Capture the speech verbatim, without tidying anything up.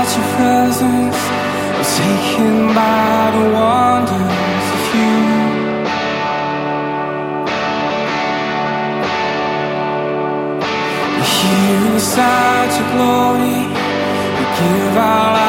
without your presence. I'm taken by the wonders of you. We're here inside your glory. We give our lives